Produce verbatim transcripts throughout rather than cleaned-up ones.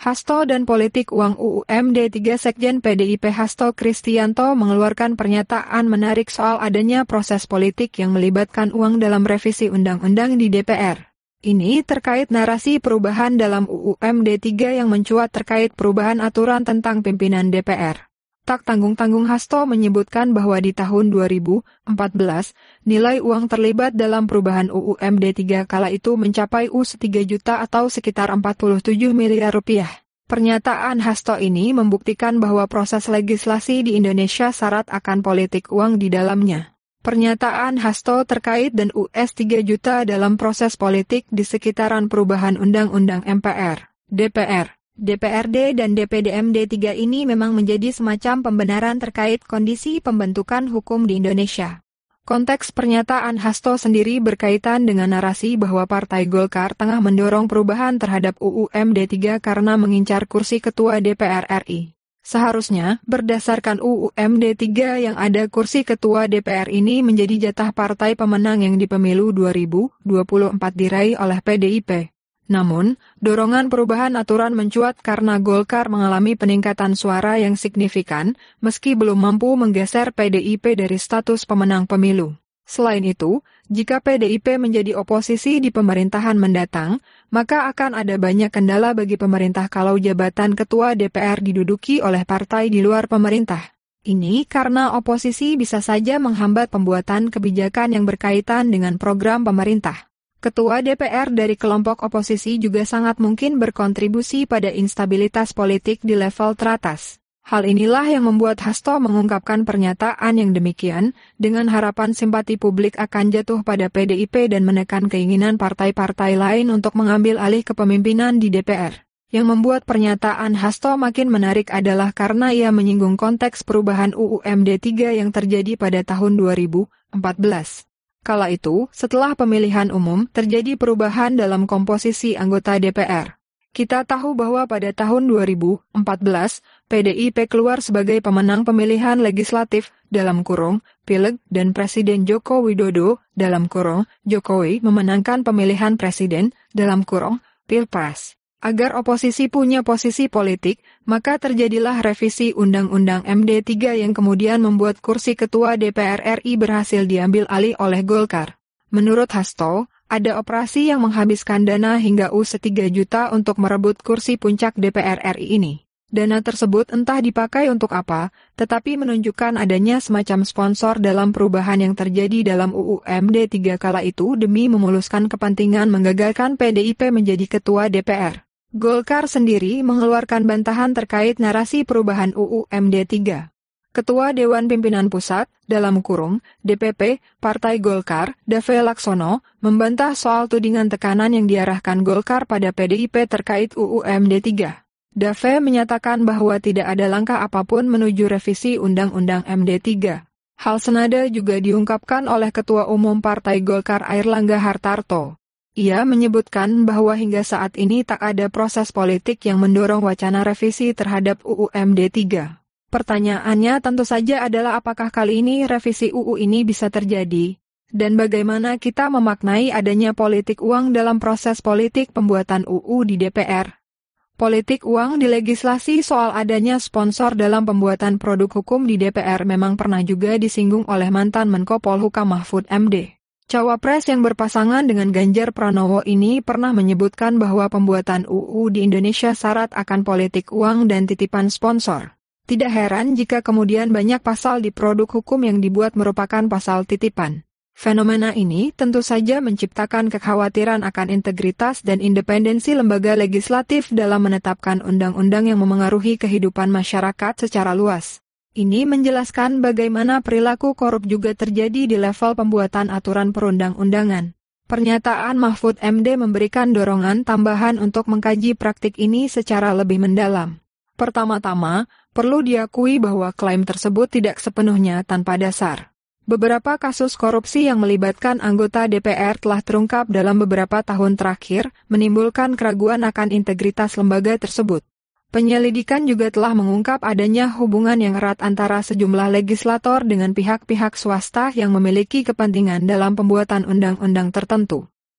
Hasto dan politik uang U U M D tiga. Sekjen P D I P Hasto Kristianto mengeluarkan pernyataan menarik soal adanya proses politik yang melibatkan uang dalam revisi undang-undang di D P R. Ini terkait narasi perubahan dalam U U M D tiga yang mencuat terkait perubahan aturan tentang pimpinan D P R. Tak tanggung-tanggung Hasto menyebutkan bahwa di tahun dua ribu empat belas, nilai uang terlibat dalam perubahan U U M D tiga kala itu mencapai U S tiga juta atau sekitar empat puluh tujuh miliar rupiah. Pernyataan Hasto ini membuktikan bahwa proses legislasi di Indonesia syarat akan politik uang di dalamnya. Pernyataan Hasto terkait dan U S tiga juta dalam proses politik di sekitaran perubahan Undang-Undang M P R, D P R, D P R D dan D P D M D tiga ini memang menjadi semacam pembenaran terkait kondisi pembentukan hukum di Indonesia. Konteks pernyataan Hasto sendiri berkaitan dengan narasi bahwa Partai Golkar tengah mendorong perubahan terhadap U U M D tiga karena mengincar kursi ketua D P R R I. Seharusnya, berdasarkan U U M D tiga yang ada kursi ketua D P R ini menjadi jatah partai pemenang yang di pemilu dua ribu dua puluh empat diraih oleh P D I P. Namun, dorongan perubahan aturan mencuat karena Golkar mengalami peningkatan suara yang signifikan, meski belum mampu menggeser P D I P dari status pemenang pemilu. Selain itu, jika P D I P menjadi oposisi di pemerintahan mendatang, maka akan ada banyak kendala bagi pemerintah kalau jabatan ketua D P R diduduki oleh partai di luar pemerintah. Ini karena oposisi bisa saja menghambat pembuatan kebijakan yang berkaitan dengan program pemerintah. Ketua D P R dari kelompok oposisi juga sangat mungkin berkontribusi pada instabilitas politik di level teratas. Hal inilah yang membuat Hasto mengungkapkan pernyataan yang demikian, dengan harapan simpati publik akan jatuh pada P D I P dan menekan keinginan partai-partai lain untuk mengambil alih kepemimpinan di D P R. Yang membuat pernyataan Hasto makin menarik adalah karena ia menyinggung konteks perubahan U U M D tiga yang terjadi pada tahun dua ribu empat belas. Kala itu, setelah pemilihan umum, terjadi perubahan dalam komposisi anggota D P R. Kita tahu bahwa pada tahun dua ribu empat belas, P D I P keluar sebagai pemenang pemilihan legislatif, dalam kurung, Pileg, dan Presiden Joko Widodo, dalam kurung, Jokowi memenangkan pemilihan presiden, dalam kurung, Pilpres. Agar oposisi punya posisi politik, maka terjadilah revisi Undang-Undang M D tiga yang kemudian membuat kursi ketua D P R R I berhasil diambil alih oleh Golkar. Menurut Hasto, ada operasi yang menghabiskan dana hingga U S tiga juta untuk merebut kursi puncak D P R R I ini. Dana tersebut entah dipakai untuk apa, tetapi menunjukkan adanya semacam sponsor dalam perubahan yang terjadi dalam U U M D tiga kala itu demi memuluskan kepentingan menggagalkan P D I P menjadi ketua D P R. Golkar sendiri mengeluarkan bantahan terkait narasi perubahan U U M D tiga. Ketua Dewan Pimpinan Pusat, dalam kurung, D P P, Partai Golkar, Dave Laksono, membantah soal tudingan tekanan yang diarahkan Golkar pada P D I P terkait U U M D tiga. Dave menyatakan bahwa tidak ada langkah apapun menuju revisi Undang-Undang M D tiga. Hal senada juga diungkapkan oleh Ketua Umum Partai Golkar Airlangga Hartarto. Ia menyebutkan bahwa hingga saat ini tak ada proses politik yang mendorong wacana revisi terhadap U U M D tiga. Pertanyaannya tentu saja adalah apakah kali ini revisi U U ini bisa terjadi? Dan bagaimana kita memaknai adanya politik uang dalam proses politik pembuatan U U di D P R? Politik uang di legislasi soal adanya sponsor dalam pembuatan produk hukum di D P R memang pernah juga disinggung oleh mantan Menko Polhukam Mahfud M D. Cawapres yang berpasangan dengan Ganjar Pranowo ini pernah menyebutkan bahwa pembuatan U U di Indonesia syarat akan politik uang dan titipan sponsor. Tidak heran jika kemudian banyak pasal di produk hukum yang dibuat merupakan pasal titipan. Fenomena ini tentu saja menciptakan kekhawatiran akan integritas dan independensi lembaga legislatif dalam menetapkan undang-undang yang memengaruhi kehidupan masyarakat secara luas. Ini menjelaskan bagaimana perilaku korup juga terjadi di level pembuatan aturan perundang-undangan. Pernyataan Mahfud M D memberikan dorongan tambahan untuk mengkaji praktik ini secara lebih mendalam. Pertama-tama, perlu diakui bahwa klaim tersebut tidak sepenuhnya tanpa dasar. Beberapa kasus korupsi yang melibatkan anggota D P R telah terungkap dalam beberapa tahun terakhir, menimbulkan keraguan akan integritas lembaga tersebut. Penyelidikan juga telah mengungkap adanya hubungan yang erat antara sejumlah legislator dengan pihak-pihak swasta yang memiliki kepentingan dalam pembuatan undang-undang tertentu.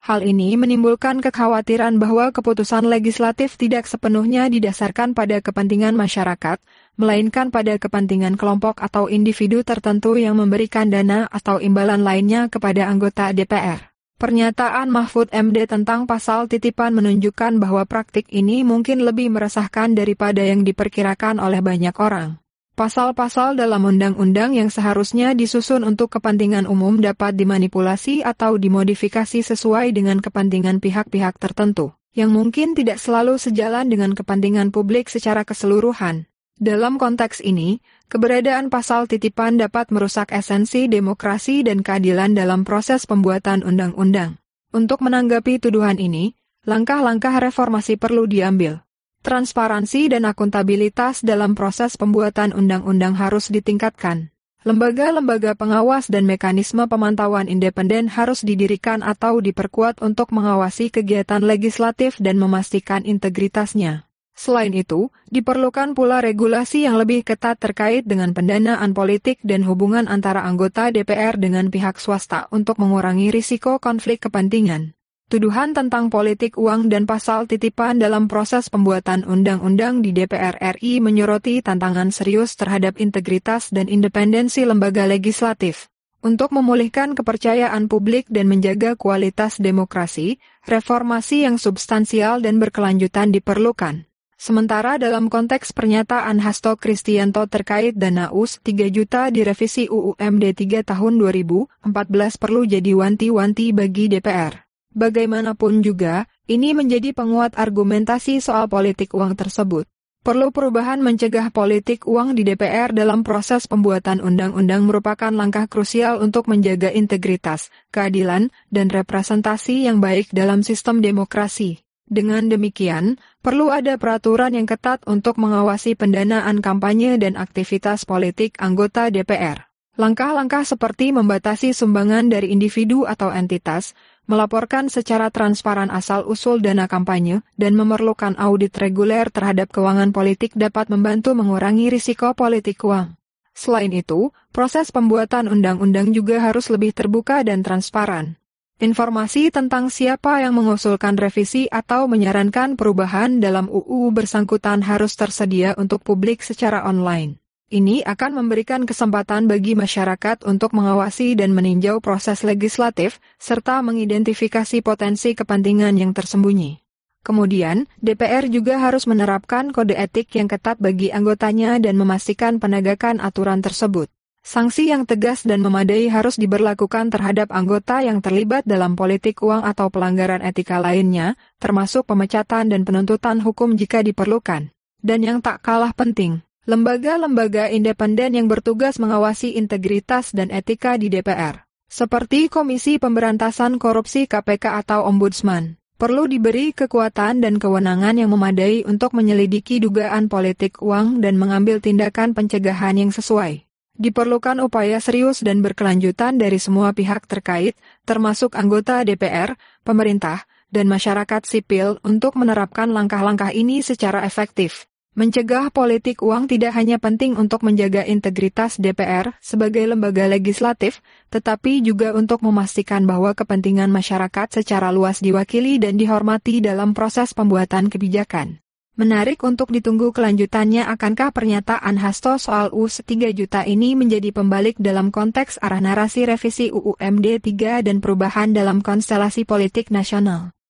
Hal ini menimbulkan kekhawatiran bahwa keputusan legislatif tidak sepenuhnya didasarkan pada kepentingan masyarakat, melainkan pada kepentingan kelompok atau individu tertentu yang memberikan dana atau imbalan lainnya kepada anggota D P R. Pernyataan Mahfud M D tentang pasal titipan menunjukkan bahwa praktik ini mungkin lebih meresahkan daripada yang diperkirakan oleh banyak orang. Pasal-pasal dalam undang-undang yang seharusnya disusun untuk kepentingan umum dapat dimanipulasi atau dimodifikasi sesuai dengan kepentingan pihak-pihak tertentu, yang mungkin tidak selalu sejalan dengan kepentingan publik secara keseluruhan. Dalam konteks ini, keberadaan pasal titipan dapat merusak esensi demokrasi dan keadilan dalam proses pembuatan undang-undang. Untuk menanggapi tuduhan ini, langkah-langkah reformasi perlu diambil. Transparansi dan akuntabilitas dalam proses pembuatan undang-undang harus ditingkatkan. Lembaga-lembaga pengawas dan mekanisme pemantauan independen harus didirikan atau diperkuat untuk mengawasi kegiatan legislatif dan memastikan integritasnya. Selain itu, diperlukan pula regulasi yang lebih ketat terkait dengan pendanaan politik dan hubungan antara anggota D P R dengan pihak swasta untuk mengurangi risiko konflik kepentingan. Tuduhan tentang politik uang dan pasal titipan dalam proses pembuatan undang-undang di D P R R I menyoroti tantangan serius terhadap integritas dan independensi lembaga legislatif. Untuk memulihkan kepercayaan publik dan menjaga kualitas demokrasi, reformasi yang substansial dan berkelanjutan diperlukan. Sementara dalam konteks pernyataan Hasto Kristianto terkait dana U S tiga juta di revisi U U M D tiga tahun dua ribu empat belas perlu jadi wanti-wanti bagi D P R. Bagaimanapun juga, ini menjadi penguat argumentasi soal politik uang tersebut. Perlu perubahan mencegah politik uang di D P R dalam proses pembuatan undang-undang merupakan langkah krusial untuk menjaga integritas, keadilan, dan representasi yang baik dalam sistem demokrasi. Dengan demikian, perlu ada peraturan yang ketat untuk mengawasi pendanaan kampanye dan aktivitas politik anggota D P R. Langkah-langkah seperti membatasi sumbangan dari individu atau entitas, melaporkan secara transparan asal-usul dana kampanye, dan memerlukan audit reguler terhadap keuangan politik dapat membantu mengurangi risiko politik uang. Selain itu, proses pembuatan undang-undang juga harus lebih terbuka dan transparan. Informasi tentang siapa yang mengusulkan revisi atau menyarankan perubahan dalam U U bersangkutan harus tersedia untuk publik secara online. Ini akan memberikan kesempatan bagi masyarakat untuk mengawasi dan meninjau proses legislatif, serta mengidentifikasi potensi kepentingan yang tersembunyi. Kemudian, D P R juga harus menerapkan kode etik yang ketat bagi anggotanya dan memastikan penegakan aturan tersebut. Sanksi yang tegas dan memadai harus diberlakukan terhadap anggota yang terlibat dalam politik uang atau pelanggaran etika lainnya, termasuk pemecatan dan penuntutan hukum jika diperlukan. Dan yang tak kalah penting, lembaga-lembaga independen yang bertugas mengawasi integritas dan etika di D P R, seperti Komisi Pemberantasan Korupsi K P K atau Ombudsman, perlu diberi kekuatan dan kewenangan yang memadai untuk menyelidiki dugaan politik uang dan mengambil tindakan pencegahan yang sesuai. Diperlukan upaya serius dan berkelanjutan dari semua pihak terkait, termasuk anggota D P R, pemerintah, dan masyarakat sipil untuk menerapkan langkah-langkah ini secara efektif. Mencegah politik uang tidak hanya penting untuk menjaga integritas D P R sebagai lembaga legislatif, tetapi juga untuk memastikan bahwa kepentingan masyarakat secara luas diwakili dan dihormati dalam proses pembuatan kebijakan. Menarik untuk ditunggu kelanjutannya, akankah pernyataan Hasto soal U U tiga juta ini menjadi pembalik dalam konteks arah narasi revisi U U M D tiga dan perubahan dalam konstelasi politik nasional.